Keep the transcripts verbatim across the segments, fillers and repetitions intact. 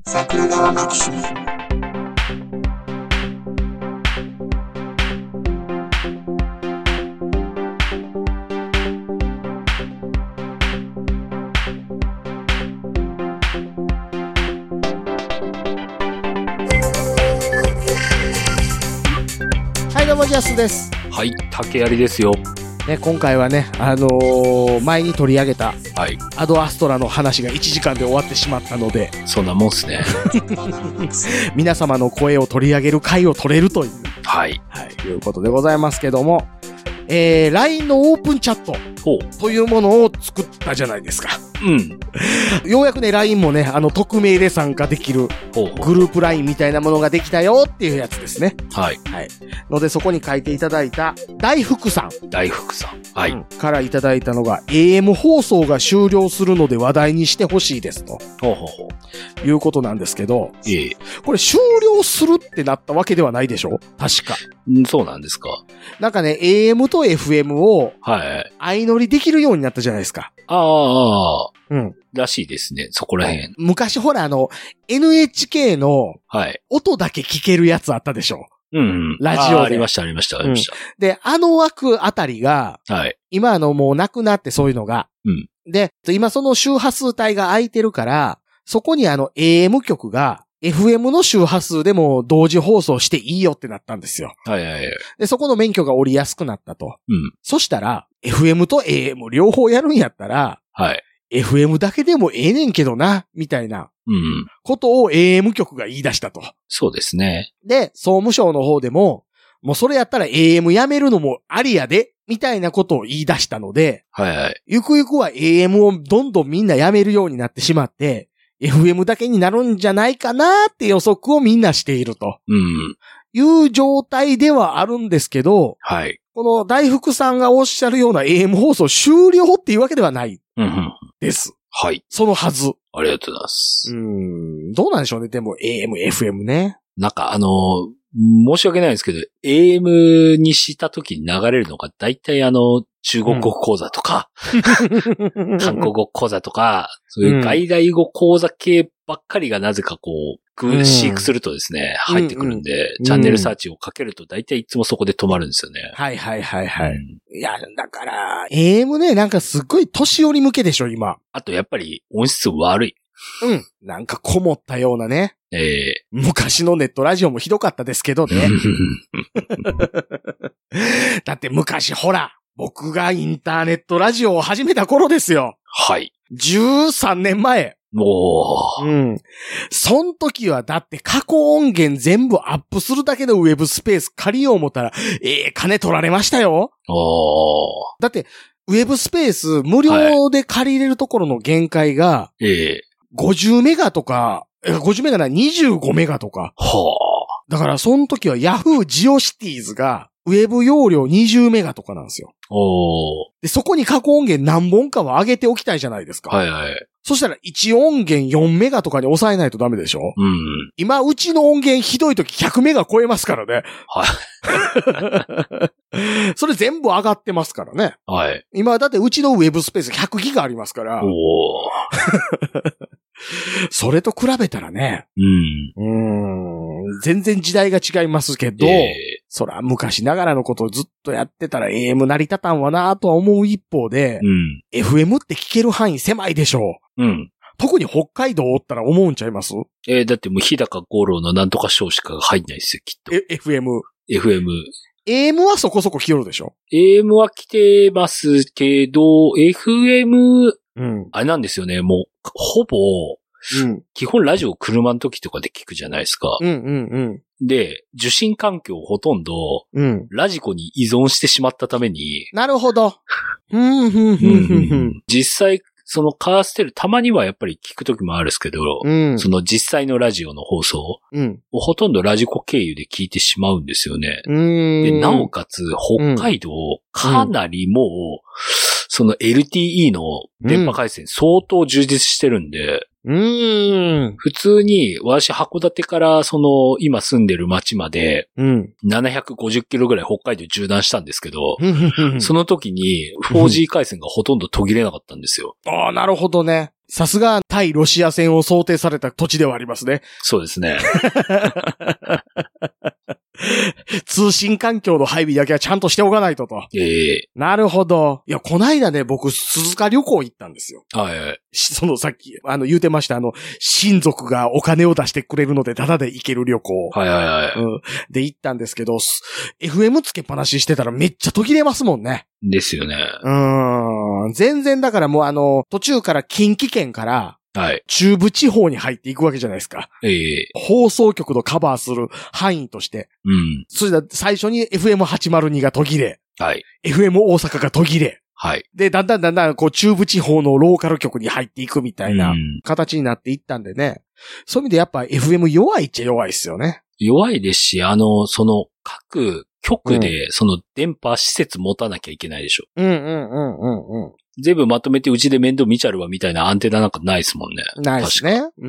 桜川マキシム。 はいどうもジャスです。 はい、竹槍ですよ。 ね、今回はね、あのー、前に取り上げた、 はい、 アドアストラの話がいちじかんで終わってしまったので、 そんなもんっすね。 皆様の声を取り上げる回を取れるという、 はい、 はい、いうことでございますけども、えー、ライン のオープンチャットというものを作ったじゃないですか。 うん。 ようやくね、ライン もね、あの、匿名で参加できるほうほうグループ ライン みたいなものができたよっていうやつですね。 はい。 はい。ので、そこに書いていただいた、大福さん。 大福さん。はい。 うん、からいただいたのが、エーエム 放送が終了するので話題にしてほしいですと。 ほうほうほう。いうことなんですけど。 ええ。 これ終了するってなったわけではないでしょ？確か。 ん、そうなんですか。 なんかね、エーエム と エフエム を、 はい。 相乗りできるようになったじゃないですか。 ああ、 うん。 らしいですね、そこら辺。 昔ほらあの、エヌエイチケー の、 はい。 音だけ聞けるやつあったでしょ？ うん、うん。 ラジオで。 あ, ありました、ありました、ありました。 うん、で、あの枠あたりが、 はい。 今あのもうなくなってそういうのが。 うん。 で、今その周波数帯が空いてるから、そこにあの エーエム 局が エフエム の周波数でも同時放送していいよってなったんですよ。 はいはいはい。 で、そこの免許が下りやすくなったと。 うん。 そしたら、エフエム と エーエム 両方やるんやったら、 はい。 エフエム だけでもええねんけどな、みたいな。 うん。 ことを エーエム 局が言い出したと。 そうですね。 で、総務省の方でも、もうそれやったら エーエム やめるのもありやで、みたいなことを言い出したので、 はいはい。 ゆくゆくは エーエム をどんどんみんなやめるようになってしまって、エフエム だけになるんじゃないかなって予測をみんなしていると。 うん。 いう状態ではあるんですけど、 はい。 この大福さんがおっしゃるような エーエム 放送終了っていうわけではない。 うんうん。 です。 はい。 そのはず。 ありがとうございます。 うーん。どうなんでしょうね。でも エーエム、エフエム ね。 なんかあのー、申し訳ないですけど、エーエム にした時に流れるのが大体あの、中国語講座とか、うん、韓国語講座とか、そういう外来語講座系ばっかりがなぜかこう、うん、飼育するとですね、入ってくるんで、うん、チャンネルサーチをかけると大体いつもそこで止まるんですよね。 はいはいはいはい。うん、いや、だから、エーエム ね、なんかすっごい年寄り向けでしょ、今。 あとやっぱり音質悪い。 うん。なんかこもったようなね。 ええー。昔のネットラジオもひどかったですけどね。だって昔ほら、僕がインターネットラジオを始めた頃ですよ。 はい。 じゅうさんねんまえ。 おー。 うん。そん時はだって過去音源全部アップするだけのウェブスペース借りよう思ったら、ええー、金取られましたよ。 おー。 だって、ウェブスペース無料で借りれるところの限界が、 はい、ええー。 ごじゅうメガとか、ごじゅうメガならにじゅうごメガとか。 はあ。 だからその時は Yahoo ジオシティーズがウェブ容量にじゅうメガとかなんですよ。 おー。 で、そこに過去音源何本かは上げておきたいじゃないですか。 はいはい。そしたらいち音源よんメガとかに抑えないとダメでしょ？ うん。 今、うちの音源ひどい時ひゃくメガ超えますからね。 はい。 それ全部上がってますからね。 はい。 今、だってうちのウェブスペースひゃくギガありますから。 おー。 それと比べたらね。 うん。 うーん。全然時代が違いますけど、えー、そら昔ながらのことをずっとやってたら エーエム 成り立たんわなとは思う一方で、 うん、 エフエム って聞ける範囲狭いでしょう。うん。 特に北海道おったら思うんちゃいます？ えー、だってもう日高五郎のなんとか賞しか入んないですよ、きっと。 え、エフエム。 エフエム。 エーエム はそこそこ来よるでしょ？ エーエム は来てますけど、エフエム、 うん、 あれなんですよね、もう、ほぼ、うん、基本ラジオ車の時とかで聞くじゃないですか。 うんうんうん。 で、受信環境をほとんど、うん、ラジコに依存してしまったために。 なるほど。ふんふんふんふんふん。 実際、そのカーステル、たまにはやっぱり聞く時もあるんですけど、うん、その実際のラジオの放送をほとんどラジコ経由で聞いてしまうんですよね。 うん、 でなおかつ、北海道、かなりもう、その エルティーイー の電波回線相当充実してるんで、 うーん。 普通に、私、函館から、その、今住んでる町まで、 うん。 ななひゃくごじゅっキロぐらい北海道縦断したんですけど、その、 の時に フォージー 回線がほとんど途切れなかったんですよ。 ああ、なるほどね。さすが対ロシア戦を想定された土地ではありますね。 そうですね。 通信環境の配備だけはちゃんとしておかないとと。 ええなるほど。いや、こないだね、僕、鈴鹿旅行行ったんですよ。 はいはい。 しそのさっき、あの、言うてました、あの、親族がお金を出してくれるので、タダで行ける旅行。 はいはいはい。 うん。で、行ったんですけど、エフエム つけっぱなししてたらめっちゃ途切れますもんね。 ですよね。 うーん。全然だからもうあの、途中から近畿圏から、 はい。 中部地方に入っていくわけじゃないですか。 ええ放送局のカバーする範囲として。 うん。 それで最初に エフエムはちまるに が途切れ。 はい。 エフエム 大阪が途切れ。 はい。 で、だんだんだんだんこう中部地方のローカル局に入っていくみたいなうん形になっていったんでね。そういう意味でやっぱ エフエム 弱いっちゃ弱いっすよね。 弱いですし、あの、その、各局で、その電波施設持たなきゃいけないでしょ。 うんうんうんうんうん。 全部まとめてうちで面倒見ちゃるわみたいなアンテナなんかないですもんね。 ないですね。うん。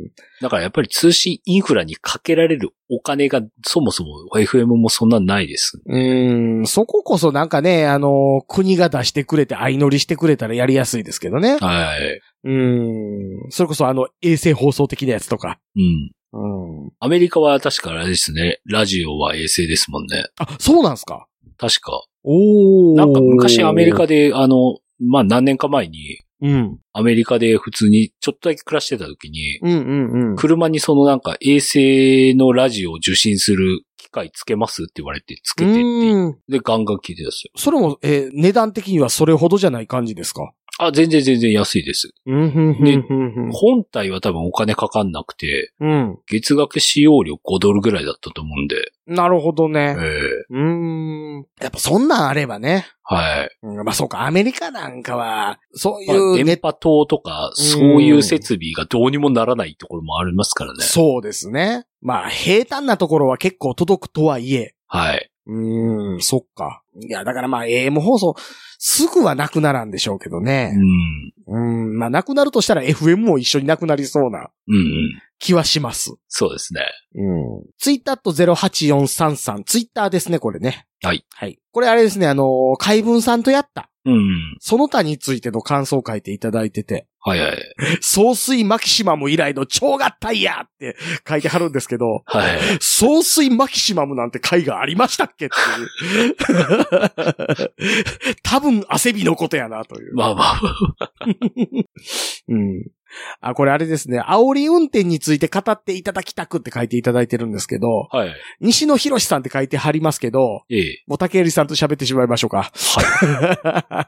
だからやっぱり通信インフラにかけられるお金がそもそも エフエム もそんなないです。 うーん。そここそなんかね、あの、国が出してくれて相乗りしてくれたらやりやすいですけどね。 はい。 うーん。それこそあの、衛星放送的なやつとか。 うん。 うん。 アメリカは確かあれですね。ラジオは衛星ですもんね。 あ、そうなんすか？ 確か。 おー。 なんか昔アメリカで、あの、まあ、何年か前に、 うん。 アメリカで普通にちょっとだけ暮らしてた時に、 うんうんうん。 車にそのなんか衛星のラジオを受信する機械つけますって言われてつけてって、で、ガンガン聞いてたんですよ。 それも、えー、値段的にはそれほどじゃない感じですか？ あ、全然全然安いです。 うんふんふんふんふん。 本体は多分お金かかんなくて、 うん。 月額使用料ごドルぐらいだったと思うんで。 なるほどね。 ええうーん。やっぱそんなんあればね。 はい。 うん、まあそうか、アメリカなんかは、そういまあうネ電波塔とか、そういう設備がどうにもならないところもありますからね。 そうですね。まあ平坦なところは結構届くとはいえ。 はい。 うーん、そっか。いや、だからまあ エーエム 放送、すぐはなくならんでしょうけどね。 うん。 うん、まあなくなるとしたら エフエム も一緒になくなりそうなうんうん。 気はします。 そうですね。 うん。ツイッターとゼロはちよんさんさん、ツイッターですね、これね。 はい。 はい。これあれですね、あの、海文さんとやった。 うん。 その他についての感想を書いていただいてて。 はいはい。 総水マキシマム以来の超合体やって書いてはるんですけど。 はい。 総水マキシマムなんて回がありましたっけっていう。多分汗びのことやなという。 まあまあ。 うん。あ、これあれですね。煽り運転について語っていただきたくって書いていただいてるんですけど。 はい。 西野博さんって書いてはりますけど。 ええ。 もう竹入さんと喋ってしまいましょうか。 はい。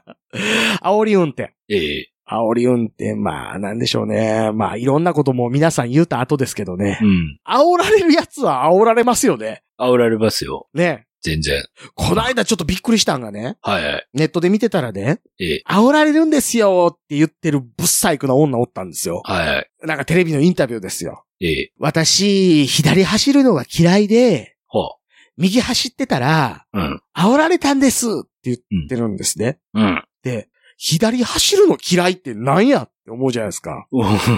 煽り運転。 ええ。 煽り運転、まあ、なんでしょうね。まあ、いろんなことも皆さん言った後ですけどね。 うん。 煽られるやつは煽られますよね。 煽られますよ。 ね。 全然。 この間ちょっとびっくりしたんがね。 はいはい。 ネットで見てたらね。 ええ。 煽られるんですよって言ってるぶっ細工な女おったんですよ。 はいはい。 なんかテレビのインタビューですよ。 ええ。 私、左走るのが嫌いで、 ほう。 右走ってたら、 うん。 煽られたんですって言ってるんですね。 うん。 で、左走るの嫌いってなんやって思うじゃないですか。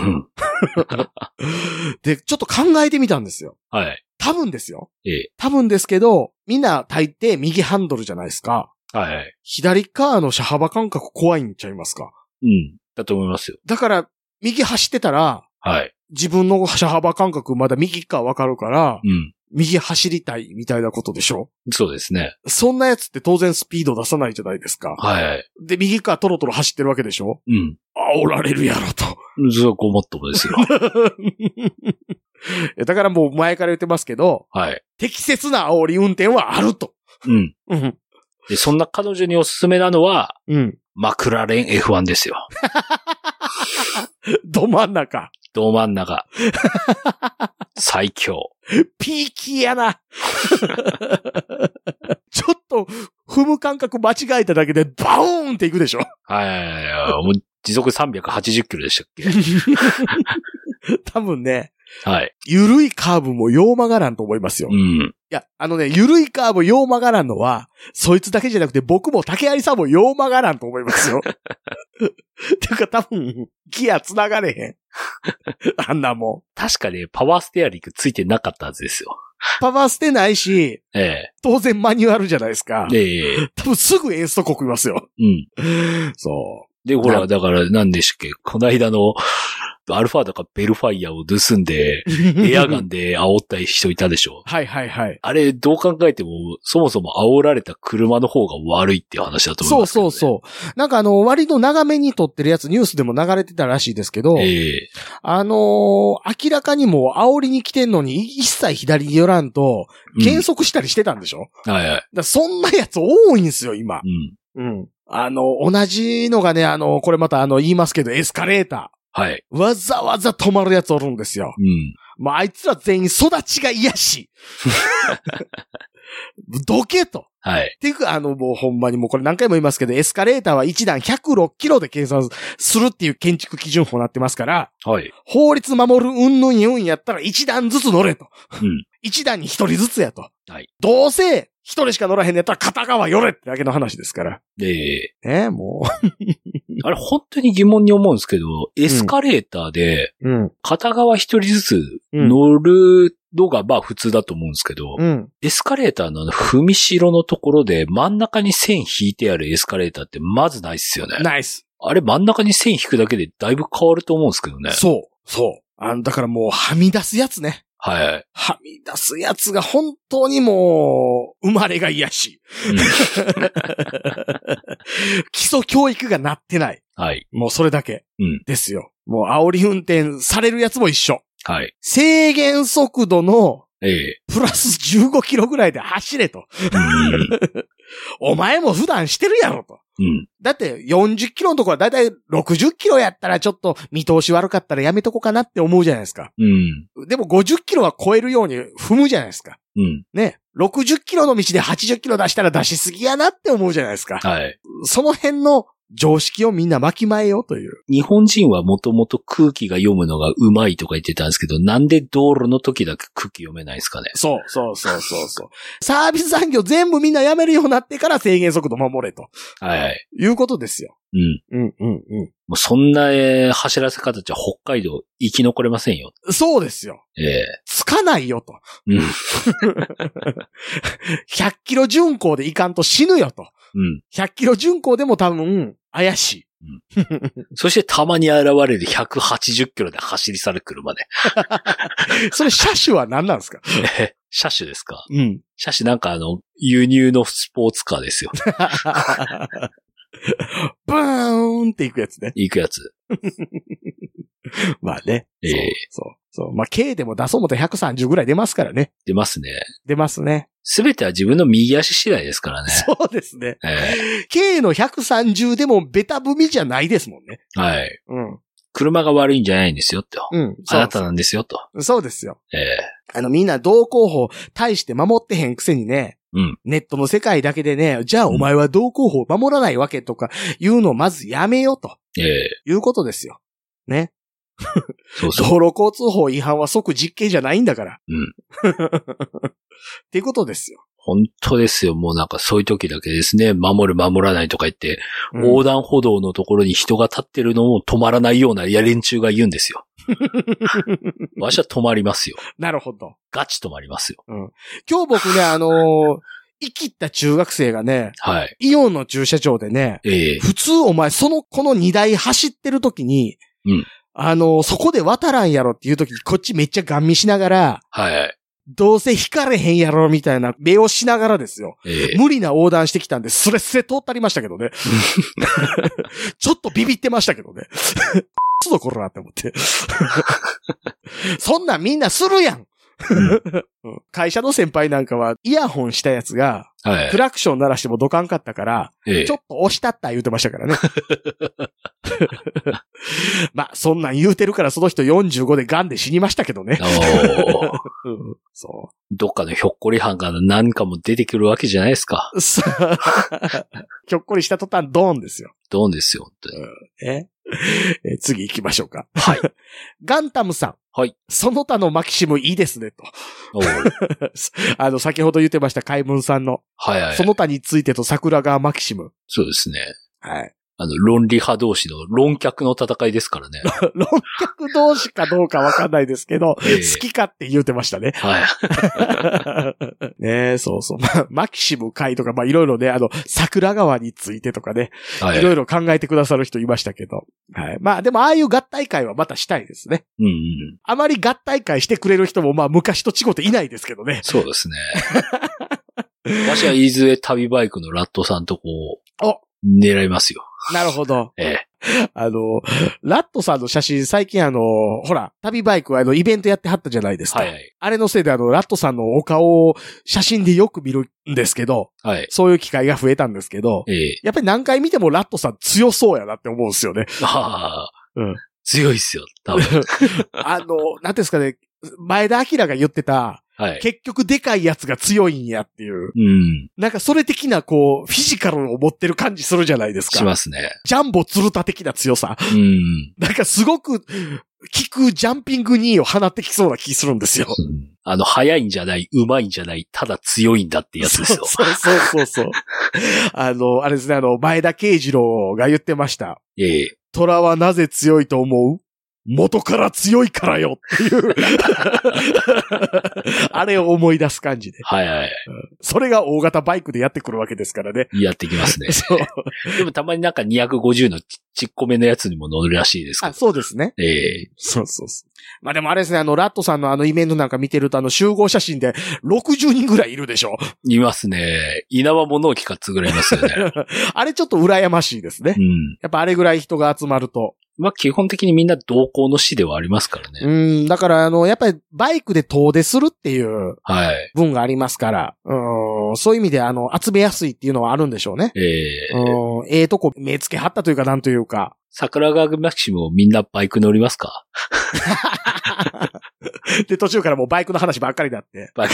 で、ちょっと考えてみたんですよ。 はい。 多分ですよ。 ええ。 多分ですけど、みんな大抵右ハンドルじゃないですか。 はいはい。 左側の車幅感覚怖いんちゃいますか。 うん。だと思いますよ。 だから、右走ってたら、 はい。 自分の車幅感覚まだ右側わかるから、 うん。 右走りたいみたいなことでしょ。 そうですね。 そんなやつって当然スピード出さないじゃないですか。 はいはい。 で、右側トロトロ走ってるわけでしょ。 うん。 煽られるやろと。 ずっとごもっともですよ。 だからもう前から言ってますけど、 はい。 適切な煽り運転はあると。 うん。 うん。 で、そんな彼女におすすめなのは、 うん。 マクラーレン エフワン ですよ。 ど真ん中。 ど真ん中。最強。 ピーキーやな。ちょっと、踏む感覚間違えただけでバーンっていくでしょ。 はいはいはい。もう時速さんびゃくはちじゅっキロでしたっけ多分ね。 はい。 ゆるいカーブもよう曲がらんと思いますよ。 うん。 や、あのね、ゆるいカーブよう曲がらんのは、そいつだけじゃなくて僕も竹有さんもよう曲がらんと思いますよ。ていうか多分、ギア繋がれへん。あんなもん。 確かね、パワーステアリングついてなかったはずですよ。 パワー捨てないし、 ええ。 当然マニュアルじゃないですか。 ええ。 多分すぐエンストこくいますよ。 うん。 そう。 で、ほら、だから何でしたっけ、この間の、アルファだかベルファイアを盗んで、エアガンで煽った人いたでしょ。 はいはいはい。 あれ、どう考えても、そもそも煽られた車の方が悪いっていう話だと思いますけど、ね。 そうそうそう。なんかあの、割と長めに撮ってるやつニュースでも流れてたらしいですけど、 ええ、 あのー、明らかにもう煽りに来てんのに一切左に寄らんと、減速したりしてたんでしょ、 うん、はいはい。 だそんなやつ多いんですよ、今。 うん。 うん。あの、同じのがね、あの、これまたあの、言いますけど、エスカレーター。 はい。 わざわざ止まるやつおるんですよ。 うん。 もうあいつら全員育ちが嫌し。どけと。 はい。 っていうか、あの、もうほんまにもうこれ何回も言いますけど、エスカレーターはいちだんひゃくろっキロで計算するっていう建築基準法になってますから、 はい。 法律守るうんぬん言うんやったらいちだんずつ乗れと。 うん。 いちだんにひとりずつやと。 はい。 どうせひとりしか乗らへんのやったら片側寄れってだけの話ですから。 ええー。ねもう。 あれ本当に疑問に思うんですけど、エスカレーターで、片側一人ずつ乗るのがまあ普通だと思うんですけど、うん、エスカレーターの踏みしろのところで真ん中に線引いてあるエスカレーターってまずないっすよね。 ないっす。 あれ真ん中に線引くだけでだいぶ変わると思うんですけどね。 そう、そう。あの、だからもうはみ出すやつね。 はい。 はみ出すやつが本当にもう、生まれが嫌し。うん、基礎教育がなってない。 はい。 もうそれだけ。 うん。 ですよ。もう煽り運転されるやつも一緒。 はい。 制限速度の、 ええ。 プラスじゅうごキロぐらいで走れと。うん、お前も普段してるやろと。 うん。 だってよんじゅっキロのところはだいたいろくじゅっキロやったらちょっと見通し悪かったらやめとこうかなって思うじゃないですか。 うん。 でもごじゅっキロは超えるように踏むじゃないですか。 うん。 ね。ろくじゅっキロの道ではちじゅっキロ出したら出しすぎやなって思うじゃないですか。 はい。 その辺の常識をみんな巻きまえようという。 日本人はもともと空気が読むのがうまいとか言ってたんですけど、なんで道路の時だけ空気読めないですかね。 そう、そう、そう、そう、そう。サービス産業全部みんなやめるようになってから制限速度守れと。 はいはい。 いうことですよ。 うん。 うん、うん、うん。 もうそんな、えー、走らせ方じゃ北海道生き残れませんよ。 そうですよ。 ええー。 つかないよと。 うん。 ひゃっキロ巡航でいかんと死ぬよと。 うん。 ひゃっキロ巡航でも多分、怪しい。 うん、そしてたまに現れるひゃくはちじゅっキロで走り去る車ね。 それ車種は何なんですか？ え、車種ですか？ うん。 車種なんかあの、輸入のスポーツカーですよ。 ブーンって行くやつね。 行くやつ。 まあね。 ええー。 そう。そう。まあ、K でも出そうもとひゃくさんじゅうぐらい出ますからね。 出ますね。 出ますね。 すべては自分の右足次第ですからね。 そうですね。 えー、K のひゃくさんじゅうでもベタ踏みじゃないですもんね。 はい。 うん。 車が悪いんじゃないんですよ、と。 うん。 あなたなんですよ、と。 そうですよ。 ええー。あの、みんな道交法大して守ってへんくせにね。 うん。 ネットの世界だけでね、じゃあお前は道交法守らないわけとかいうのをまずやめようと。 ええー。いうことですよ。ね。 そうそう。 道路交通法違反は即実刑じゃないんだから。 うん。 っていうことですよ。 本当ですよ。もうなんかそういう時だけですね。守る守らないとか言って、うん、横断歩道のところに人が立ってるのを止まらないようなや連中が言うんですよ。わしは止まりますよ。 なるほど。 ガチ止まりますよ。 うん、今日僕ね、あのー、生きった中学生がね、 はい。 イオンの駐車場でね、 ええ、 普通お前そのこの荷台走ってる時に、 うん。 あのー、そこで渡らんやろっていう時にこっちめっちゃガン見しながら、 はい。 どうせ引かれへんやろみたいな目をしながらですよ。 ええ、 無理な横断してきたんで、スレスレ通ったりましたけどね。ちょっとビビってましたけどね。つどころなって思って。そんなんみんなするやん。うん、会社の先輩なんかはイヤホンしたやつが、はい、クラクション鳴らしてもドカンかったから、ええ、ちょっと押したった言うてましたからね。まあ、そんなん言うてるからその人よんじゅうごでガンで死にましたけどね。 おーうん、そう。 どっかのひょっこりはんが何かも出てくるわけじゃないですか。 ひょっこりした途端ドーンですよ。 ドーンですよ。 うん、ええー次行きましょうか。 はい。 ガンタムさん。 はい。 その他のマキシムいいですね、と。 おーあの、先ほど言ってました海文さんの、 はいはい。 その他についてと桜川マキシム。 そうですね。 はい。 あの、論理派同士の論客の戦いですからね。 論客同士かどうかわかんないですけど、 ええ好きかって言うてましたね。 はい。 ねえ、そうそう。まあ、マキシム会とか、まあいろいろね、あの、桜川についてとかね、 はいいろいろ考えてくださる人いましたけど。はい。まあでもああいう合体会はまたしたいですね。 うんうん。 あまり合体会してくれる人もまあ昔と違っていないですけどね。 そうですね。わしはいずれ旅バイクのラットさんとこう、 お狙いますよ。 なるほど。 ええ。 あの、ラットさんの写真最近あの、ほら、旅バイクはあのイベントやってはったじゃないですか。 はいはい。 あれのせいであの、ラットさんのお顔を写真でよく見るんですけど、 はい。 そういう機会が増えたんですけど、 ええ。 やっぱり何回見てもラットさん強そうやなって思うんですよね。 ああ。 うん。 強いっすよ、多分。 あの、なんていうんですかね、前田明が言ってた、 はい。 結局でかいやつが強いんやっていう。 うん。 なんかそれ的なこう、フィジカルを持ってる感じするじゃないですか。 しますね。 ジャンボ鶴田的な強さ。 うん。 なんかすごく、効くジャンピングにーを放ってきそうな気するんですよ。 うんあの、速いんじゃない、上手いんじゃない、ただ強いんだってやつですよ。 そうそうそうそう。あの、あれですね、あの、前田慶次郎が言ってました。 ええ。 虎はなぜ強いと思う？元から強いからよっていう。あれを思い出す感じで。 はいはい。 それが大型バイクでやってくるわけですからね。 やってきますね。 そう。 でもたまになんかにひゃくごじゅうのちちっこめのやつにも乗るらしいですけど。 あ、そうですね。 ええ。 そうそうそう。まあでもあれですね、あの、ラットさんのあのイベントなんか見てるとあの集合写真でろくじゅうにんぐらいいるでしょ。 いますね。稲葉物置かっつぐらいいますよね。 あれちょっと羨ましいですね。 うん。 やっぱあれぐらい人が集まると。 まあ基本的にみんな同行の死ではありますからね。 うん、だからあの、やっぱりバイクで遠出するっていうはい。 分がありますから、うん、そういう意味であの、集めやすいっていうのはあるんでしょうね。 ええ。 うん、ええとこ目つけはったというかなんというか。 桜川マキシムをみんなバイク乗りますか？ で、途中からもうバイクの話ばっかりだって。 バイク。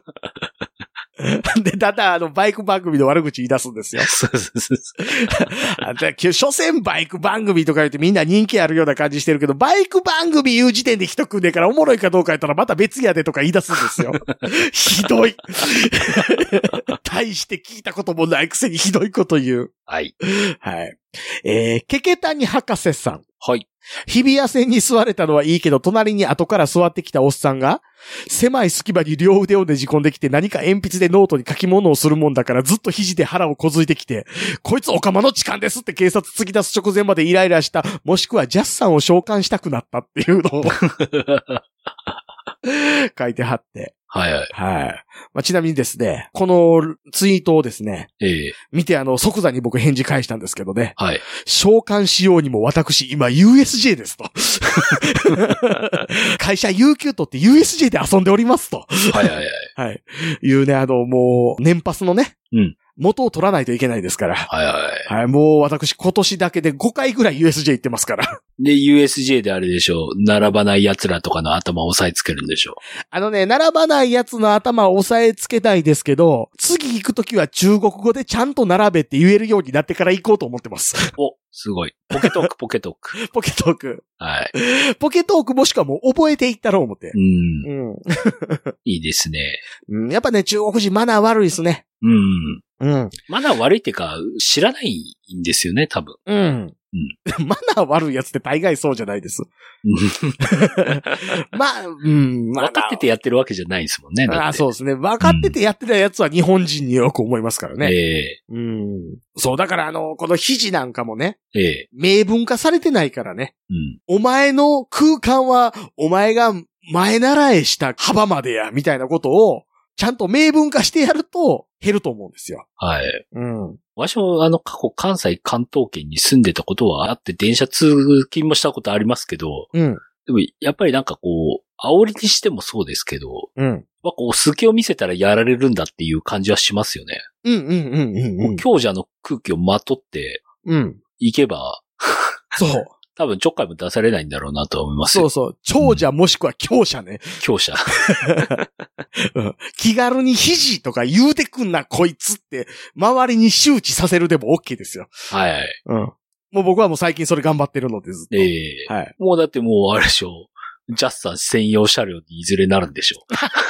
で、だんだんあの、バイク番組の悪口言い出すんですよ。 そうそうそう。 あんた、所詮バイク番組とか言ってみんな人気あるような感じしてるけど、バイク番組言う時点で一組でからおもろいかどうか言ったらまた別やでとか言い出すんですよ。ひどい。大して聞いたこともないくせにひどいこと言う。 はい。 はい。えー、ケケタニ博士さん。 はい。 日比谷線に座れたのはいいけど、隣に後から座ってきたおっさんが、狭い隙間に両腕をねじ込んできて何か鉛筆でノートに書き物をするもんだからずっと肘で腹をこづいてきて、こいつオカマの痴漢ですって警察突き出す直前までイライラした、もしくはジャスさんを召喚したくなったっていうのを書いてはって。 はいはい。 はい。まあ、ちなみにですね、このツイートをですね、 ええ。 見てあの、即座に僕返事返したんですけどね。 はい。 召喚しようにも私今 ユーエスジェー ですと。会社有給取って ユーエスジェー で遊んでおりますと。 はいはいはい。 はい。いうね、あの、もう、年パスのね。 うん。 元を取らないといけないですから。 はいはい。 はい。もう私今年だけでごかいぐらい ユーエスジェー 行ってますから。 で、ユーエスジェー であれでしょう。並ばない奴らとかの頭を押さえつけるんでしょう。 あのね、並ばないやつの頭を押さえつけたいですけど、次行くときは中国語でちゃんと並べって言えるようになってから行こうと思ってます。 お、すごい。ポケトーク、ポケトーク。 ポケトーク。 はい。 ポケトークもしくはもう覚えていったろう思って。 うん。 うん。 いいですね。 うん、やっぱね、中国人マナー悪いですね。 うん。 うん。 マナー悪いっていうか、知らないんですよね、多分。 うん。 うん。 マナー悪いやつって大概そうじゃないです。まあ、うん。 分かっててやってるわけじゃないですもんね。 ああ、そうですね。分かっててやってたやつは日本人によく思いますからね。 ええうん。そう、だからあの、この肘なんかもね、 ええ明文化されてないからね。 うん。 お前の空間は、お前が前習えした幅までや、みたいなことを、ちゃんと明文化してやると、減ると思うんですよ。 はい。 うん。 私もあの過去関西関東圏に住んでたことはあって電車通勤もしたことありますけど、 うん。 でもやっぱりなんかこう、煽りにしてもそうですけど、 うん。 まあこう隙を見せたらやられるんだっていう感じはしますよね。 うんうんうんうんうん。 強者の空気をまとってうん。 いけば、 そう。 多分ちょっかいも出されないんだろうなと思いますよ。 そうそう。長者もしくは強者ね。 強者。 うん、気軽に肘とか言うてくんなこいつって、周りに周知させるでも OK ですよ。 はいはい。 うん。 もう僕はもう最近それ頑張ってるのでずっと。 ええー。 はい。 もうだってもうあれでしょ。ジャスさん専用車両にいずれなるんでしょう。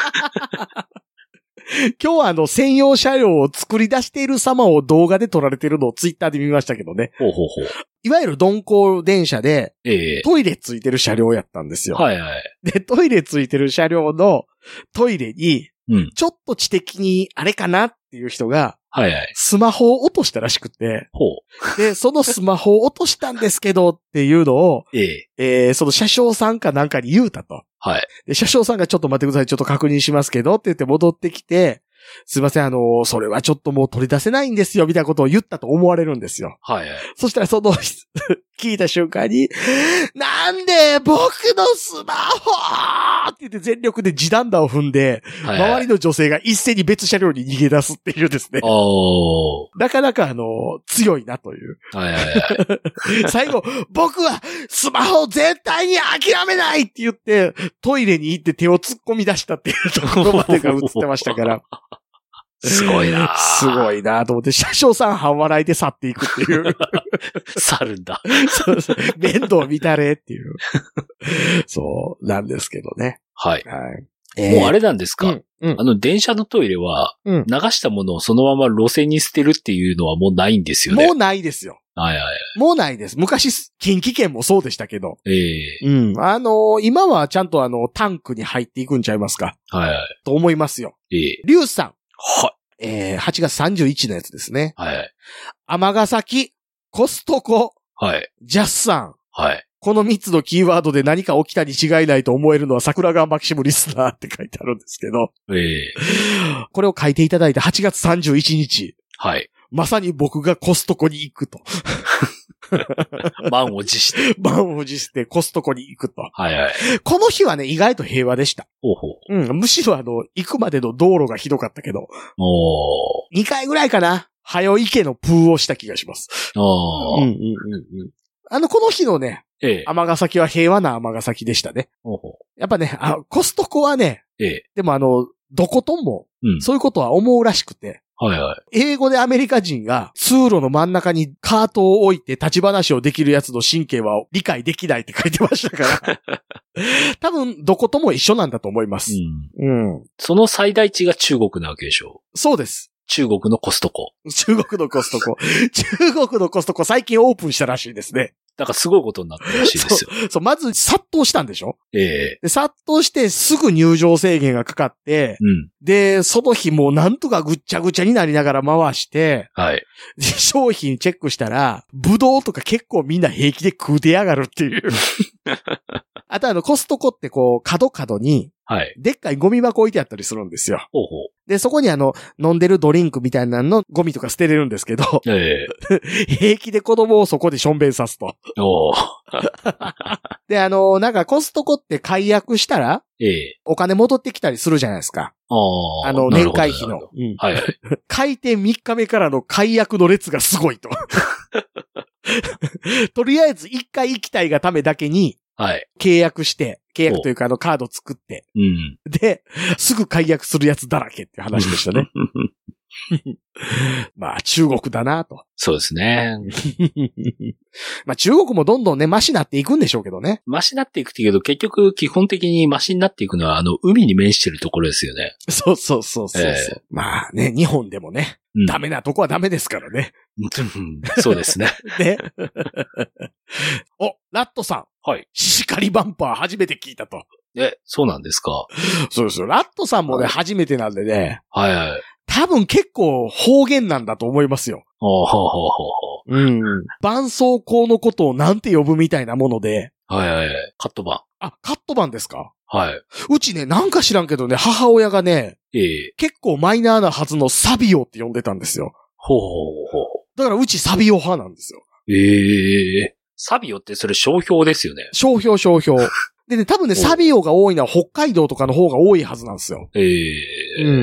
今日はあの専用車両を作り出している様を動画で撮られているのをツイッターで見ましたけどね。 ほうほうほう。 いわゆる鈍行電車で、 ええ、 トイレついてる車両やったんですよ。 はいはい。 で、トイレついてる車両のトイレに、 うん、 ちょっと知的にあれかなっていう人が、 はいはい。 スマホを落としたらしくて、 ほう。で、そのスマホを落としたんですけどっていうのを、 ええ、 えー、その車掌さんかなんかに言うたと。 はい。 で、車掌さんがちょっと待ってください、ちょっと確認しますけどって言って戻ってきて、すいません、あの、それはちょっともう取り出せないんですよ、みたいなことを言ったと思われるんですよ。 はいはい。 そしたらその、聞いた瞬間に、なんで僕のスマホって言って全力で地団打を踏んで、はいはい、周りの女性が一斉に別車両に逃げ出すっていうですね。 おなかなかあの、強いなという。 はいはいはい、 最後、僕はスマホ絶対に諦めないって言って、トイレに行って手を突っ込み出したっていうところまでが映ってましたから。 すごいなすごいなと思って、車掌さん半笑いで去っていくっていう。 去るんだ。 そうそう。面倒見たれっていう。そう、なんですけどね。 はい。 はい。 えー、もうあれなんですか、うんうん、 あの、電車のトイレは、流したものをそのまま路線に捨てるっていうのはもうないんですよね。 もうないですよ。 はいはい。 もうないです。昔、近畿圏もそうでしたけど。 ええー。うん。あのー、今はちゃんとあの、タンクに入っていくんちゃいますか。 はいはい。 と思いますよ。 ええー。 リュウさん。 はい。 えー、はちがつさんじゅういちのやつですね。 はい。 尼崎、コストコ、 はい。 ジャスさん。 はい。 このみっつのキーワードで何か起きたに違いないと思えるのは桜川マキシムリスナーって書いてあるんですけど。 ええー。 これを書いていただいたはちがつさんじゅういちにち。 はい。 まさに僕がコストコに行くと。 満を持して。 満を持してコストコに行くと。 はいはい。 この日はね、意外と平和でした。 ほうほう。うん。むしろあの、行くまでの道路がひどかったけど。 おにかいぐらいかな。はよ池のプーをした気がします。 おうんうんうんうん。あの、この日のね、 ええ。 尼崎は平和な尼崎でしたね。 ほうほう。 やっぱね、あ、コストコはね、 ええ。 でもあの、どことも、うん、そういうことは思うらしくて。 はいはい。 英語でアメリカ人が通路の真ん中にカートを置いて立ち話をできるやつの神経は理解できないって書いてましたから。多分、どことも一緒なんだと思います。うん。うん。 その最大値が中国なわけでしょ？ そうです。 中国のコストコ。 中国のコストコ。中国のコストコ最近オープンしたらしいですね。 なんかすごいことになったらしいですよ。 そう、そう、まず殺到したんでしょ？ ええ。 で、殺到してすぐ入場制限がかかって、 うん。 で、その日もうなんとかぐっちゃぐちゃになりながら回して、 はい。 で、商品チェックしたら、ブドウとか結構みんな平気で食うてやがるっていう。あとあの、コストコってこう、角々に、 はい。 でっかいゴミ箱置いてあったりするんですよ。 ほうほう。 で、そこにあの、飲んでるドリンクみたいなのゴミとか捨てれるんですけど、 ええ、平気で子供をそこでしょんべんさすと。 おで、あの、なんかコストコって解約したら、 ええ、 お金戻ってきたりするじゃないですか。 ああの、年会費の。 うん、はいはい。 開店みっかめからの解約の列がすごいと。とりあえずいっかい行きたいがためだけに、 はい。 契約して、契約というかあのカード作って、 うん。 で、すぐ解約するやつだらけっていう話でしたね。まあ中国だなと。 そうですね。 まあ中国もどんどんね、マシになっていくんでしょうけどね。 マシになっていくけど、結局基本的にマシになっていくのはあの海に面してるところですよね。 そうそうそうそう、えー。まあね、日本でもね、うん、ダメなとこはダメですからね。 そうですね。 ね。お、ラットさん。 はい。 シシカリバンパー初めて聞いたと。 え、そうなんですか。 そうですよ。ラットさんもね、はい、初めてなんでね。 はいはい。 多分結構方言なんだと思いますよ。 ほうほうほうほう。うん。絆創膏のことをなんて呼ぶみたいなもので。 はいはいはい。カット版。 あ、カット版ですか？ はい。 うちね、なんか知らんけどね、母親がね、 ええ、 結構マイナーなはずのサビオって呼んでたんですよ。 ほうほうほう。 だからうちサビオ派なんですよ。 ええー。サビオってそれ商標ですよね。 商標商標。でね、多分ね、サビオが多いのは北海道とかの方が多いはずなんですよ。 ええー。 うん。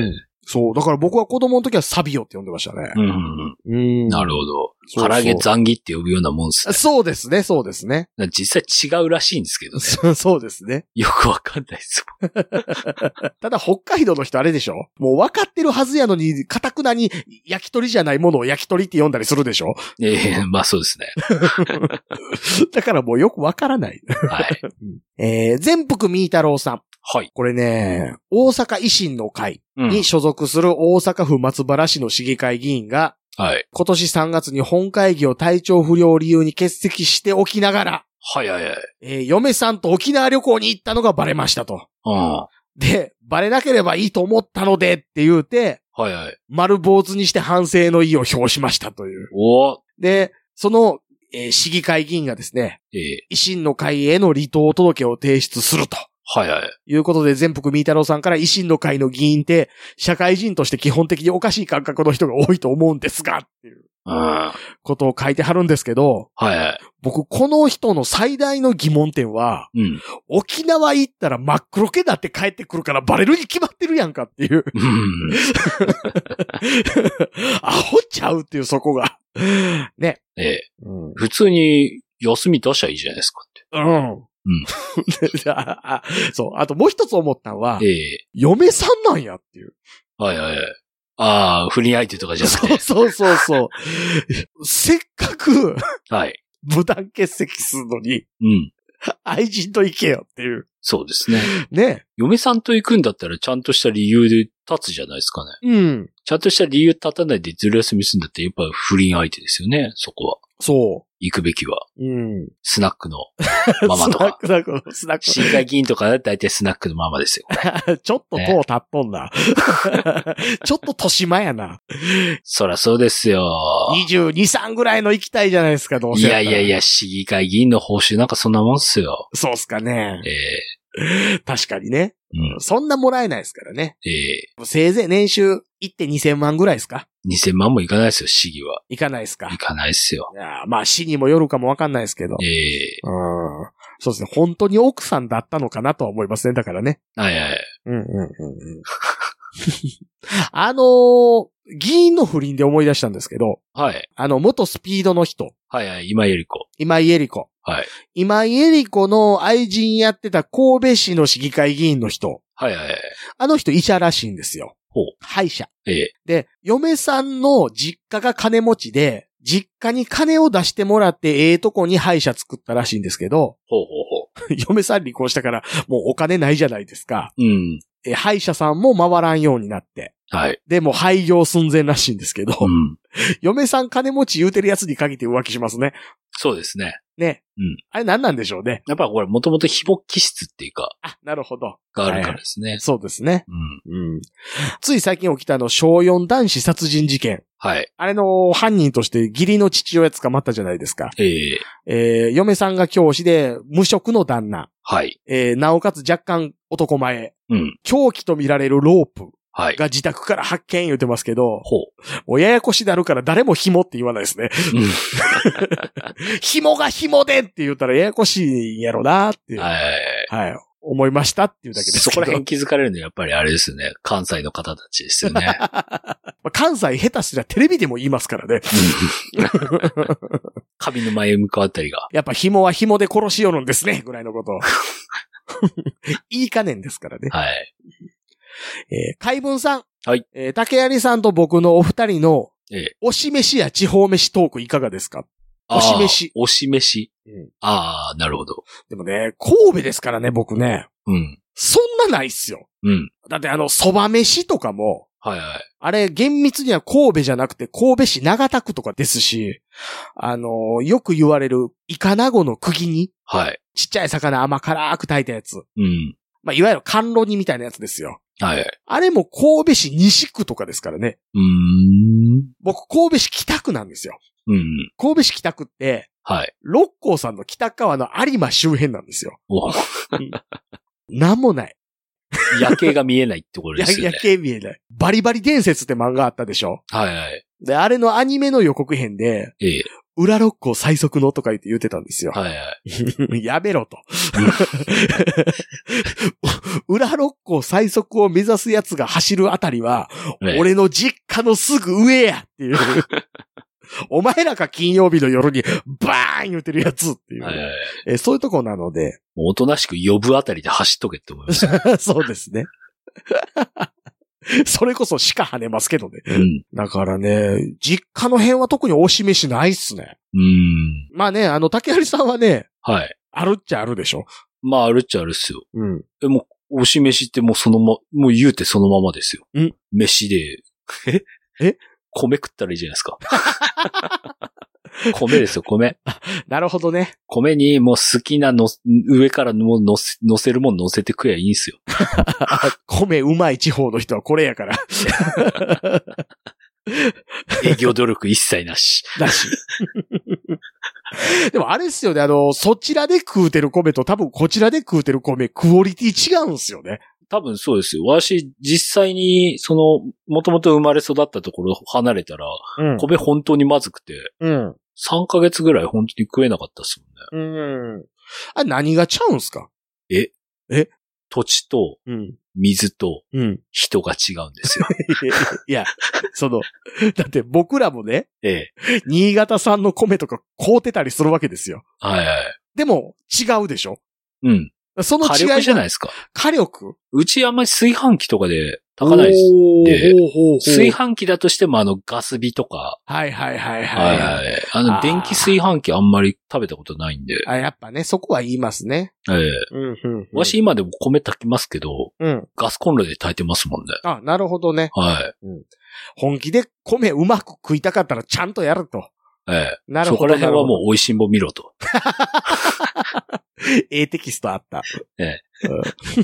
そう。だから僕は子供の時はサビオって呼んでましたね。 うんうんうん。 なるほど。 そうそう唐揚げ残儀って呼ぶようなもんですね。 そうですね、そうですね。 実際違うらしいんですけどね。 そうそうですね。 よくわかんないですもん。 ただ北海道の人あれでしょもう分かってるはずやのに、かたくなに焼き鳥じゃないものを焼き鳥って呼んだりするでしょええまあそうですね。 だからもうよくわからない。 はい。 えー、全福みーたろうさん。 はい。 これね、大阪維新の会うんに所属する大阪府松原市の市議会議員が、 はい。 今年さんがつに本会議を体調不良を理由に欠席しておきながら、 はいはいはい。 えー嫁さんと沖縄旅行に行ったのがバレましたと。 うん。はで、バレなければいいと思ったのでって言うて、 いはい。 丸坊主にして反省の意を表しましたという。 おーで、その、えー市議会議員がですね、 ええ維新の会への離党届を提出すると。 はいはい。 いうことで、全福みーたろうさんから維新の会の議員って、社会人として基本的におかしい感覚の人が多いと思うんですが、っていううん。はことを書いてはるんですけど、 いはい。 僕、この人の最大の疑問点は、 うん。 沖縄行ったら真っ黒けだって帰ってくるからバレるに決まってるやんかっていう。 うん。 アホちゃうっていうそこが。ね。 ええうん。 普通に休み出しゃいいじゃないですかって。 うん。 うん。 ああそう。あともう一つ思ったのは、 ええ嫁さんなんやっていう。 はいはいはい。ああ、不倫相手とかじゃなくて。 そうそうそうそう。せっかく、 はい。 無断欠席するのに、 うん。 愛人と行けよっていう。 そうですね。 ね。 嫁さんと行くんだったらちゃんとした理由で立つじゃないですかね。 うん。 ちゃんとした理由立たないでずる休みするんだってやっぱ不倫相手ですよね、そこは。 そ行くべきは。 う。うん。 スナックのママとか。 スナックだ、スナック。 市議会議員とかだいたいスナックのママですよ。 ちょっと塔立っとんな。ちょっと豊島やな。 そらそうですよ。 にじゅうに、さんぐらいの行きたいじゃないですか、どういせやいやいや、市議会議員の報酬なんかそんなもんっすよ。 そうっすかね。 え確かにね。 えうん。 そんなもらえないですからね。 ええせいぜい年収いってんにせんまんぐらいですか？ にせんまんもいかないですよ、市議は。 いかないですか？ いかないっすよ。 いやまあ市にもよるかもわかんないですけど。 ええうん。そうですね。本当に奥さんだったのかなとは思いますね。だからね。 はいはい。 うんうんうんうん。あのー、議員の不倫で思い出したんですけど、 はい。 あの、元スピードの人、 はいはい、今よりこ。 今井絵理子。 はい。 今井絵理子の愛人やってた神戸市の市議会議員の人。 はいはいはい。 あの人医者らしいんですよ。 ほう。 歯医者。 ええ。 で、嫁さんの実家が金持ちで、実家に金を出してもらってええとこに歯医者作ったらしいんですけど、 ほうほうほ嫁さん離婚したからもうお金ないじゃないですか。 う。うん。 え歯医者さんも回らんようになって。 はい。 で、もう廃業寸前らしいんですけど、 うん。 嫁さん金持ち言うてるやつに限って浮気しますね。 そうですね。 ね。 うん。 あれ何なんでしょうね。 やっぱこれもともと非勃起質っていうか、 あ、なるほど。 があるからですね。 そうですね。 うん。 うん。つい最近起きたあの、小よん男子殺人事件。 はい。 あれの犯人として義理の父親捕まったじゃないですか。 ええ。 えー、嫁さんが教師で無職の旦那。 はい。 えー、なおかつ若干男前。 うん。 凶器と見られるロープはい。 が自宅から発見言ってますけど、 ほもうややこしなるから誰も紐って言わないですね。 う。うん。 紐が紐でって言ったらややこしいんやろなって、はい、 はい。 思いましたっていうだけですけど。 そこら辺気づかれるのはやっぱりあれですね。関西の方たちですよね。 関西下手すりゃテレビでも言いますからね。 上の前向くあたりが。 やっぱ紐は紐で殺しよるんですね、ぐらいのことを。いいかねんですからね。 はい。 えー、海文さん。 はい。 えー、竹槍さんと僕のお二人の、 ええ。 推し飯や地方飯トークいかがですか？推し飯。 推し飯。 うん、 ああ、なるほど。 でもね、神戸ですからね、僕ね。 うん。 そんなないっすよ。 うん。 だってあの、蕎麦飯とかも、 はいはい。 あれ、厳密には神戸じゃなくて神戸市長田区とかですし、あのー、よく言われるイカナゴの釘煮。 はい。 ちっちゃい魚甘辛く炊いたやつ。 うん。 まあ、いわゆる甘露煮みたいなやつですよ。 はいはい。 あれも神戸市西区とかですからね。 うーん。 僕、神戸市北区なんですよ。 うん。 神戸市北区って、 はい。 六甲山の北側の有馬周辺なんですよ。 おなんもない。 夜景が見えないってことですよね。 夜景見えない。バリバリ伝説って漫画あったでしょ。 はいはい。 で、あれのアニメの予告編で、 ええ。 裏六甲最速のとか言って言ってたんですよ。 はいはい。 やめろと。裏六甲最速を目指す奴が走るあたりは、 ね、 俺の実家のすぐ上やっていう。お前らか金曜日の夜にバーン言ってるやつっていう、 はいはい、 え。そういうとこなので。 おとなしく呼ぶあたりで走っとけって思います。 そうですね。それこそ鹿跳ねますけどね。 うん。 だからね、実家の辺は特に推し飯ないっすね。 うん。 まあね、あの、竹有さんはね、 はい。 あるっちゃあるでしょ。 まあ、あるっちゃあるっすよ。 うん。 え、もう、推し飯ってもうそのま、もう言うてそのままですよ。 ん飯で。ええ米食ったらいいじゃないですか。米ですよ、米。 なるほどね。 米にもう好きなの、上からも乗せ、乗せるもん乗せて食えばいいんすよ。 米うまい地方の人はこれやから。 営業努力一切なし。 なし。でもあれですよね、あの、そちらで食うてる米と多分こちらで食うてる米、クオリティ違うんすよね。 多分そうですよ。私、実際に、その、もともと生まれ育ったところ離れたら、うん、米本当にまずくて、うん。さんかげつぐらい本当に食えなかったっすもんね。 うん。あれ何がちゃうんすか？ ええ土地と、水と、人が違うんですよ。 いや、その、だって僕らもね、 ええ、 新潟産の米とか買うてたりするわけですよ。 はいはい。 でも、違うでしょ？ うん。 その違い。 火力じゃないですか。 火力？ うちあんまり炊飯器とかで炊かないです。で、炊飯器だとしてもあのガス火とか。 はいはいはいはい。 はいはい。あの電気炊飯器あんまり食べたことないんで。 あ、やっぱね、そこは言いますね。 ええ。うんうんうん、わし今でも米炊きますけど、うん、ガスコンロで炊いてますもんね。 あ、なるほどね。 はい。 うん、本気で米うまく食いたかったらちゃんとやると。 ええ。なるほど。そこら辺はもう美味しんぼ見ろと。 ええテキストあった。 ええ。うん、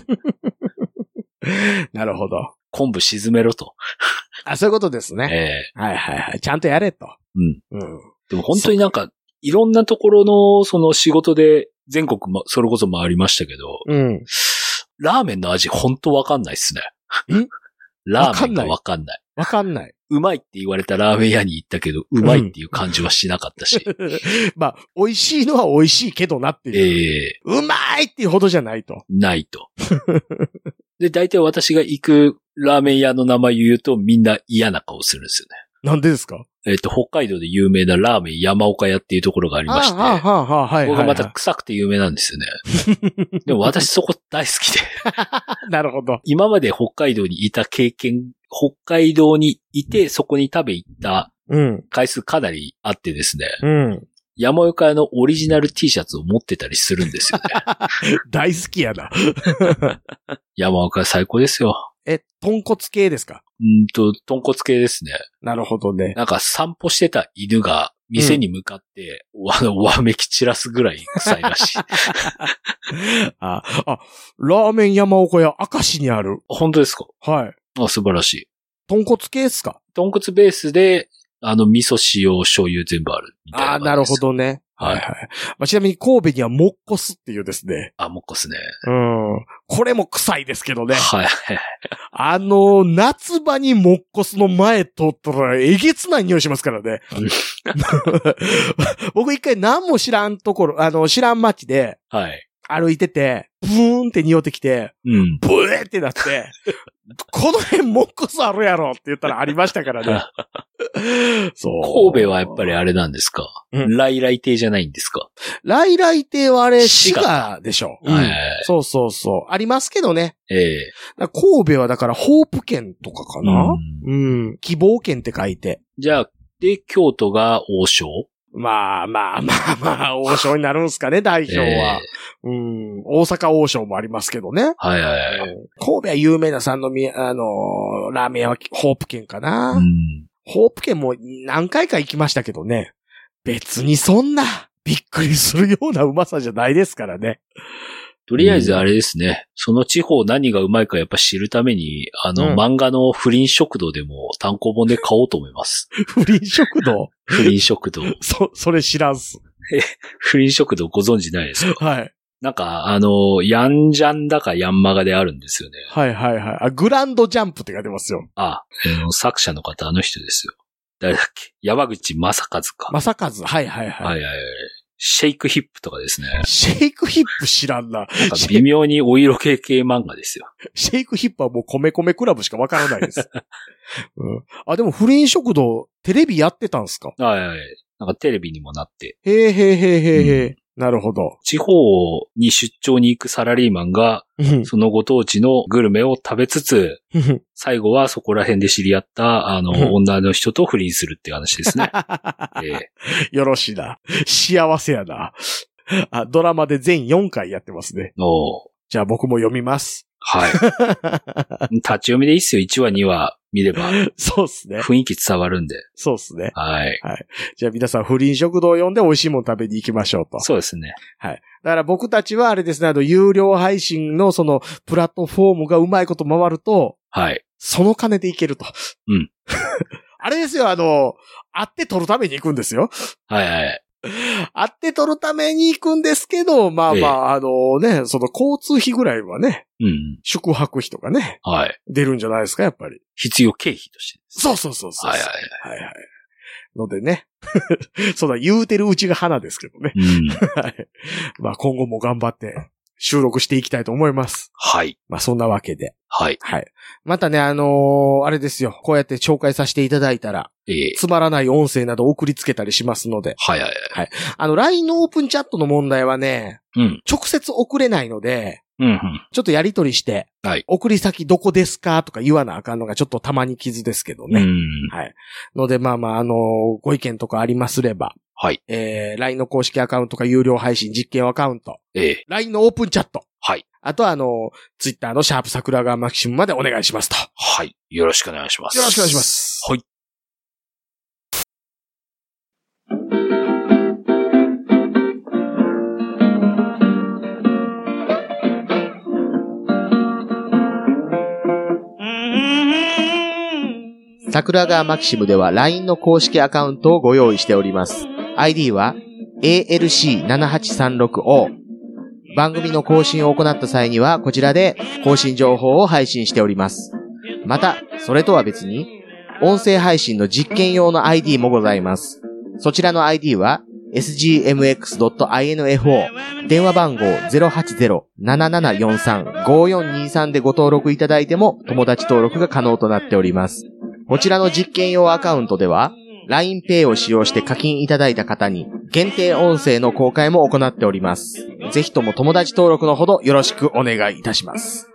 なるほど。 昆布沈めろと。 あ、そういうことですね。 ええ。 はいはいはい。ちゃんとやれと。 うん。うん。でも本当になんか、いろんなところのその仕事で全国ま、それこそ回りましたけど、うん。ラーメンの味本当わかんないっすね。んラーメンがわかんない。 わかんない。 うまいって言われたラーメン屋に行ったけど、うまいっていう感じはしなかったし。 うん、まあ、美味しいのは美味しいけどなっていう。ええー。うまいっていうほどじゃないと。 ないと。で、大体私が行くラーメン屋の名前言うとみんな嫌な顔するんですよね。 なんでですか？ えっと、北海道で有名なラーメン山岡屋っていうところがありまして。 はあはあはあ、はい。 ここがまた臭くて有名なんですよね。でも私そこ大好きで。 なるほど。 今まで北海道にいた経験、北海道にいてそこに食べ行った回数かなりあってですね。うん。山岡屋のオリジナル T シャツを持ってたりするんですよね。 大好きやな。 山岡屋最高ですよ。 え、豚骨系ですか？ うんと、豚骨系ですね。 なるほどね。 なんか散歩してた犬が店に向かって、うん、あの、わめき散らすぐらい臭いらしい。 あ、あ、ラーメン山岡屋明石にある。 本当ですか？ はい。 あ、素晴らしい。 豚骨系ですか？ 豚骨ベースで、あの、味噌、塩、醤油全部あるみたいな。 ああ、なるほどね。はいはい。まあ、ちなみに神戸にはモッコスっていうですね。 あ、モッコスね。 うん。これも臭いですけどね。 はい。 あの、夏場にモッコスの前通ったらえげつない匂いしますからね。僕一回何も知らんところ、あの、知らん街で。はい。歩いてて、ブーンって匂ってきて、うん、ブーってなって、この辺モッコスあるやろって言ったらありましたからね。 そう。神戸はやっぱりあれなんですか？うん、来来亭じゃないんですか？ 来来亭はあれ、滋賀でしょ。 うん。 そうそうそう。ありますけどね。 ええー。神戸はだから、ホープ県とかかな、うん、うん。希望県って書いて。 じゃあ、で、京都が王将？ まあまあまあまあ、王将になるんすかね、代表は。えー、うん。大阪王将もありますけどね。 はいはいはい。 神戸は有名な三宮、あのー、ラーメン屋はホープ県かな。うん、ホープ県も何回か行きましたけどね。別にそんな、びっくりするようなうまさじゃないですからね。 とりあえずあれですね、うん、その地方何がうまいかやっぱ知るために、あの、うん、漫画の不倫食堂でも単行本で買おうと思います。 不倫食堂不倫食堂。 そ、それ知らんす。 え、不倫食堂ご存知ないですか？ はい。 なんか、あの、ヤンジャンだかヤンマガであるんですよね。 はいはいはい。あ、グランドジャンプって書いてますよ。 あ、あの作者の方、あの人ですよ。 誰だっけ山口正和か。 正和、はいはいはい。 はいはいはい。シェイクヒップとかですね。 シェイクヒップ知らんな。 なんか微妙にお色気系漫画ですよ。 シェイクヒップはもう米米クラブしかわからないです。うん、あ、でも不倫食堂、テレビやってたんすか？ はいはい。なんかテレビにもなって。 へーへーへーへーへー。うん、なるほど。 地方に出張に行くサラリーマンが、そのご当地のグルメを食べつつ、最後はそこら辺で知り合った、あの、女の人と不倫するっていう話ですね。えー、よろしいな。幸せやな。あ、ドラマで全よんかいやってますね。 おじゃあ僕も読みます。 はい。立ち読みでいいっすよ。いちわにわ見れば。 そうっすね。 雰囲気伝わるんで。 そうっすね。 はい。 はい。じゃあ皆さん不倫食堂を読んで美味しいもの食べに行きましょうと。 そうですね。 はい。だから僕たちはあれですね、あの、有料配信のその、プラットフォームがうまいこと回ると、 はい。 その金でいけると。 うん。 あれですよ、あの、会って取るために行くんですよ。 はいはい。 会って取るために行くんですけど、まあまあ、ええ、あのね、その交通費ぐらいはね、 うん、 宿泊費とかね、 はい。 出るんじゃないですか、やっぱり。 必要経費として、ね。 そうそうそうそう。 はいはいはい。 はいはい。のでね。そうだ、言うてるうちが花ですけどね。 うん、 はい。まあ今後も頑張って収録していきたいと思います。 はい。 まあそんなわけで。 はい。 はい。またね、あのー、あれですよ。こうやって紹介させていただいたら、 ええ、 つまらない音声など送りつけたりしますので。 はいはいはい。 はい。あの、ライン のオープンチャットの問題はね、 うん、 直接送れないので、 うんうん、 ちょっとやりとりして、はい、送り先どこですかとか言わなあかんのがちょっとたまに傷ですけどね。 うん、 はい。ので、まあまあ、あのー、ご意見とかありますれば、 はい。 えー、ライン の公式アカウントか有料配信実験アカウント。 ええ。 ライン のオープンチャット。 はい。 あとはあの、ツイッターのシャープ桜川マキシムまでお願いしますと。 はい。よろしくお願いします。 よろしくお願いします。 はい。 桜川マキシムでは ライン の公式アカウントをご用意しております。アイディー は エーエルシーななはちさんろくオー。番組の更新を行った際にはこちらで更新情報を配信しております。また、それとは別に、音声配信の実験用の アイディー もございます。そちらの アイディー は エスジーエムエックスドットアイエヌエフオー 電話番号 ゼロはちゼロ ななななよんさん ごよんにさんでご登録いただいても友達登録が可能となっております。こちらの実験用アカウントでは ラインペイ を使用して課金いただいた方に限定音声の公開も行っております。ぜひとも友達登録のほどよろしくお願いいたします。